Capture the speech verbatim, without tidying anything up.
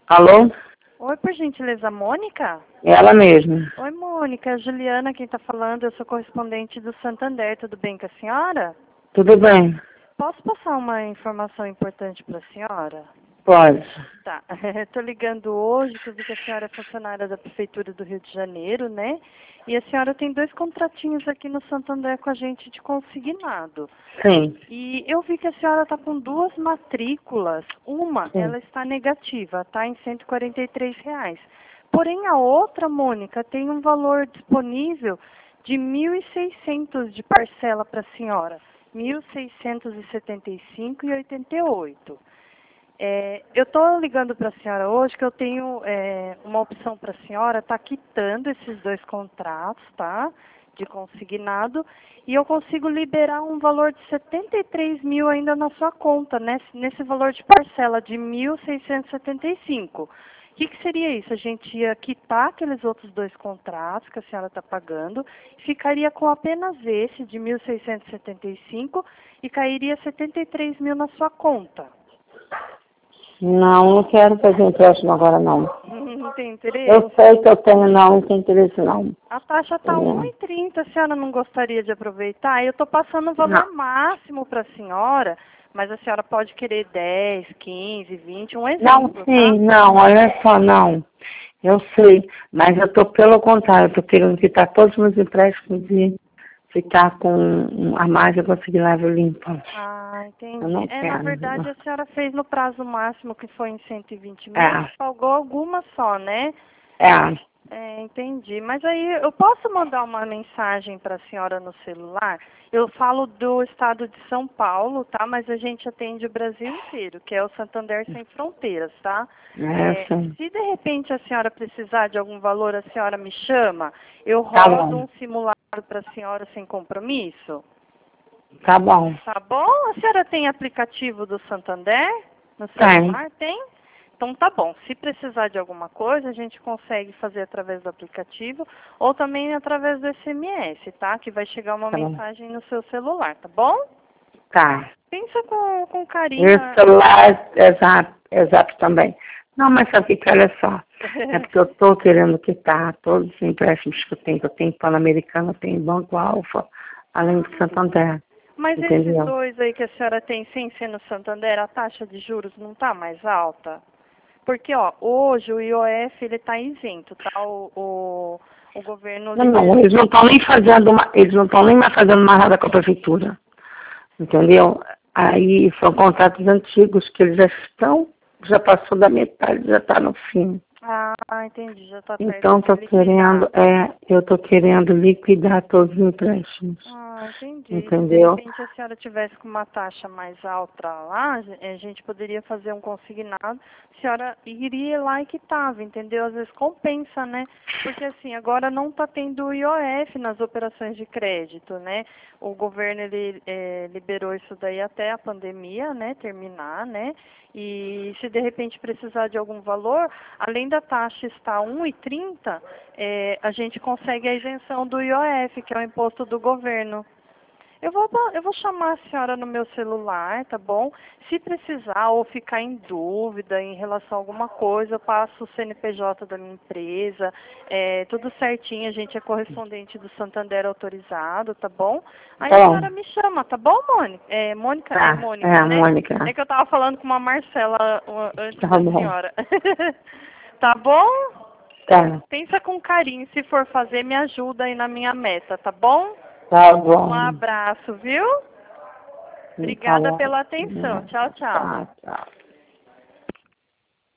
Alô? Oi, por gentileza, Mônica? Ela mesma. Oi, Mônica, Juliana quem está falando, eu sou correspondente do Santander, tudo bem com a senhora? Tudo bem? Posso passar uma informação importante para a senhora? Pode. Tá, estou ligando hoje, que eu vi que a senhora é funcionária da Prefeitura do Rio de Janeiro, né? E a senhora tem dois contratinhos aqui no Santander com a gente de consignado. Sim. E eu vi que a senhora está com duas matrículas. Uma, Sim. ela está negativa, está em cento e quarenta e três reais. Porém, a outra, Mônica, tem um valor disponível de mil e seiscentos de parcela para a senhora. mil seiscentos e setenta e cinco reais e oitenta e oito centavos. É, eu estou ligando para a senhora hoje que eu tenho é, uma opção para a senhora estar tá quitando esses dois contratos, tá? De consignado, e eu consigo liberar um valor de setenta e três mil ainda na sua conta, nesse, nesse valor de parcela de mil seiscentos e setenta e cinco. O que, que seria isso? A gente ia quitar aqueles outros dois contratos que a senhora está pagando, ficaria com apenas esse de mil seiscentos e setenta e cinco e cairia setenta e três mil na sua conta. Não, não quero fazer empréstimo agora, não. Não tem interesse? Eu sei que eu tenho, não, não tem interesse, não. A taxa está É. um e trinta, a senhora não gostaria de aproveitar? Eu estou passando o valor Não. máximo para a senhora, mas a senhora pode querer dez, quinze, vinte, um Não, exemplo, sim, tá? não, olha só, não. Eu sei, mas eu estou pelo contrário, eu estou querendo quitar todos os meus empréstimos e ficar com a margem consignável limpa. Ah, Eu não entendi. É, na quero. verdade, a senhora fez no prazo máximo, que foi em cento e vinte mil, É, pagou alguma só, né? é, É, entendi. Mas aí eu posso mandar uma mensagem para a senhora no celular? Eu falo do estado de São Paulo, tá? Mas a gente atende o Brasil inteiro, que é o Santander Sem Fronteiras, tá? é, É, sim. se de repente a senhora precisar de algum valor, a senhora me chama, eu Tá rodo bom, um simulado para a senhora sem compromisso. tá bom. Tá bom? A senhora tem aplicativo do Santander no Tem, celular? Tem? Então tá bom. Se precisar de alguma coisa, a gente consegue fazer através do aplicativo ou também através do S M S, tá? Que vai chegar uma tá bom. mensagem no seu celular, tá bom? Tá. Pensa com, com E carinho. o celular, exato, exato também. Não, mas sabe o que, olha só. É porque eu estou querendo quitar todos os empréstimos que eu tenho, que eu tenho Pan-Americano, eu tenho Banco Alfa, além do Santander. Mas esses Entendeu? dois aí que a senhora tem sem ser no Santander, a taxa de juros não tá mais alta? Porque, ó, hoje o I O F ele tá isento, tá? O, o, o governo Não, não, liberou. eles não estão nem fazendo uma, eles não estão nem mais fazendo mais nada com a prefeitura. Entendeu? Aí são contratos antigos que eles já estão, já passou da metade, já está no fim. Ah, entendi, já tá perto Então de estou liquidar. querendo, é, eu estou querendo liquidar todos os empréstimos. Ah, entendi. Se de Entendeu? repente a senhora tivesse com uma taxa mais alta lá, a gente poderia fazer um consignado, a senhora iria lá e quitava, entendeu? Às vezes compensa, né? Porque assim, agora não está tendo I O F nas operações de crédito, né? O governo ele é, liberou isso daí até a pandemia, né? Terminar, né? E se de repente precisar de algum valor, além da taxa estar um e trinta, é, a gente consegue a isenção do I O F, que é o imposto do governo. Eu vou, eu vou chamar a senhora no meu celular, tá bom? Se precisar ou ficar em dúvida em relação a alguma coisa, eu passo o C N P J da minha empresa, é, tudo certinho, a gente é correspondente do Santander autorizado, tá bom? Aí Tá a bom. senhora me chama, tá bom, Mônica? É, Mônica, é Tá. É, Mônica, a né? Mônica. É que eu tava falando com uma Marcela uh, antes Tá da bom. senhora. Tá bom? Tá. Pensa com carinho, se for fazer, me ajuda aí na minha meta, tá bom? Tá Um bom. abraço, viu? Tá Obrigada bom. pela atenção. Tchau, tchau. Tá, tchau.